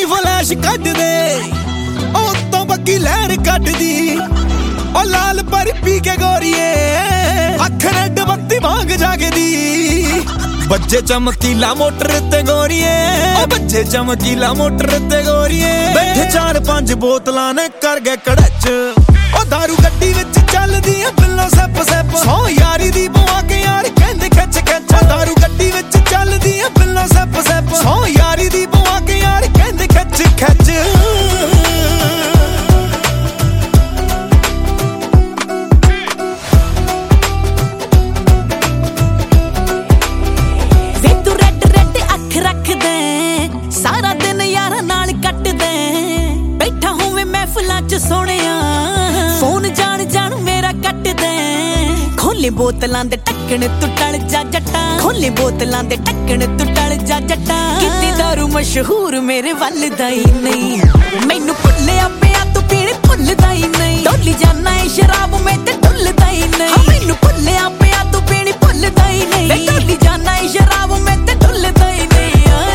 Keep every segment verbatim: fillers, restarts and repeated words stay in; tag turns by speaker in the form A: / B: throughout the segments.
A: flash ਕੱਢ ਦੇ ਉਹ ਤੋਂ ਬੱਗੀ ਲਹਿਰ ਕੱਢਦੀ ਉਹ ਲਾਲ ਪਰ ਪੀ ਕੇ ਗੋਰੀਏ ਅੱਖ ਰੈੱਡ ਬੱਤੀ ਵਾਂਗ ਜਾਗਦੀ ਬੱਜੇ ਚਮਕੀਲਾ ਮੋਟਰ ਤੇ ਗੋਰੀਏ ਉਹ ਬੱਜੇ ਚਮਕੀਲਾ ਮੋਟਰ ਤੇ ਗੋਰੀਏ ਬੈਠੇ ਚਾਰ ਪੰਜ ਬੋਤਲਾਂ ਨੇ ਕਰ ਗਏ ਕੜਚ ਉਹ ਦਾਰੂ ਗੱਡੀ ਵਿੱਚ ਚੱਲਦੀ ਆ ਬਿੱਲੋ ਸੱਪ ਸੱਪ ਸੌ ਯਾਰੀ ਦੀ ਪਵਾ ਕੇ ਯਾਰ ਕਹਿੰਦੇ ਖਿੱਚ ਖਿੱਚ ਦਾਰੂ ਗੱਡੀ ਵਿੱਚ ਚੱਲਦੀ ਆ ਬਿੱਲੋ ਸੱਪ ਸੱਪ ਸੌ ਯਾਰੀ ਦੀ ਪਵਾ ਕੇ ਯਾਰ ਕਹਿੰਦੇ ਖਿੱਚ ਖਿੱਚ ਸਾਰਾ ਦਿਨ ਯਾਰਾਂ ਨਾਲ ਕੱਟਦੇ ਬੈਠਾ ਹੋਵੇਂ ਮਹਿਫਲਾਂ ਚ ਸੋਹਣਿਆ ਫੋਨ ਜਾਣ ਜਾਣ ਮੇਰਾ ਕੱਟਦੇ ਖੋਲੇ ਬੋਤਲਾਂ ਦੇ ਢੱਕਣ ਤੂੰ ਟਲ ਜਾ ਜੱਟਾ ਖੋਲੇ ਬੋਤਲਾਂ ਦੇ ਢੱਕਣ ਤੂੰ ਟਲ ਜਾ ਜੱਟਾ ਕਿਤੇ ਦਾਰੂ ਮਸ਼ਹੂਰ ਮੇਰੇ ਵੱਲ ਦਾ ਹੀ ਨਹੀਂ ਮੈਨੂੰ ਭੁੱਲਿਆ ਪਿਆ ਤੂੰ ਪੀਣ ਭੁੱਲਦਾ ਹੀ ਨਹੀਂ ਡੋਲੀ ਜਾਨਾ ਏ ਸ਼ਰਾਬ ਮੈਂ ਤੇ ਢੁੱਲਦਾ ਹੀ ਨਹੀਂ ਮੈਨੂੰ ਭੁੱਲਿਆ ਪਿਆ ਤੂੰ ਪੀਣ ਭੁੱਲਦਾ ਹੀ ਨਹੀਂ ਡੋਲੀ ਜਾਨਾ ਏ ਸ਼ਰਾਬ ਮੈਂ ਤੇ ਢੁੱਲਦਾ ਹੀ ਨਹੀਂ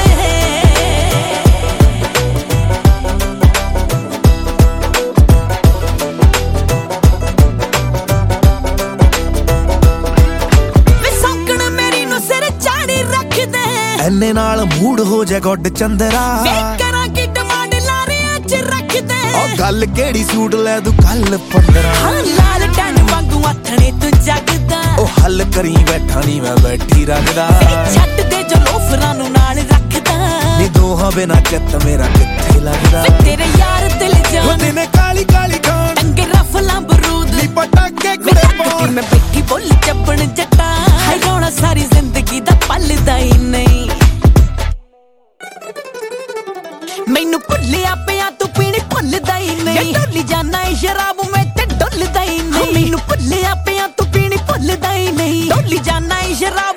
A: ਐਨੇ ਨਾਲ ਮੂਡ ਹੋ ਜਾ ਗੁੱਡ ਚੰਦਰਾ ਵੇਖ ਕਰਾਂ ਕਿ ਡਿਮਾਂਡ ਲਾਰਿਆਂ ਚ ਰੱਖਦੇ ਉਹ ਗੱਲ ਕਿਹੜੀ ਸੂਟ ਲੈ ਤੂੰ ਕੱਲ ਪੰਦਰਾਂ ਹਾਂ ਲਾਲ ਟਨ ਵਾਂਗੂ ਆਥਣੇ ਤੂੰ ਜਗਦਾ ਉਹ ਹੱਲ ਕਰੀ ਬੈਠਾ ਨਹੀਂ ਮੈਂ ਬੈਠੀ ਰੱਖਦਾ ਛੱਡ ਦੇ ਜੋ ਲੋਫਰਾਂ ਨੂੰ ਨਾਲ ਰੱਖਦਾ ਨੀ ਦੋਹਾਂ ਬਿਨਾ ਚੱਤ ਮੇਰਾ ਕਿੱਥੇ ਲੱਗਦਾ ਤੇਰੇ ਯਾਰ ਦਿਲ ਜਾਨ ਉਹਦੇ ਨੇ ਕਾਲੀ ਕਾਲੀ ਖਾਨ ਟੰਗੇ ਰਫਲਾਂ ਬਰੂਦ ਨੀ ਪਟਾਕੇ ਕੁੜੇ ਪਾਉਣ ਮੈਂ ਬੈਠੀ ਬੁੱਲ ਚੱਪਣ ਜੱਟਾ ਹਾਈ ਰੋਣਾ ਸਾਰੀ ਜ਼ਿੰਦਗੀ ਦਾ ਪਲਦਾ ਹੀ ਨਹੀਂ ਮੈਨੂੰ ਭੁੱਲਿਆ ਪਿਆ ਤੂੰ ਪੀਣ ਭੁੱਲਦਾ ਹੀ ਨਹੀਂ ਢੋਲੀ ਜਾਨਾ ਏ ਸ਼ਰਾਬ ਮੈਂ ਤੇ ਢੁੱਲਦਾ ਹੀ ਨਹੀਂ ਮੈਨੂੰ ਭੁੱਲਿਆ ਪਿਆ ਤੂੰ ਪੀਣ ਭੁੱਲਦਾ ਹੀ ਨਹੀਂ ਢੋਲੀ ਜਾਨਾ ਏ ਸ਼ਰਾਬ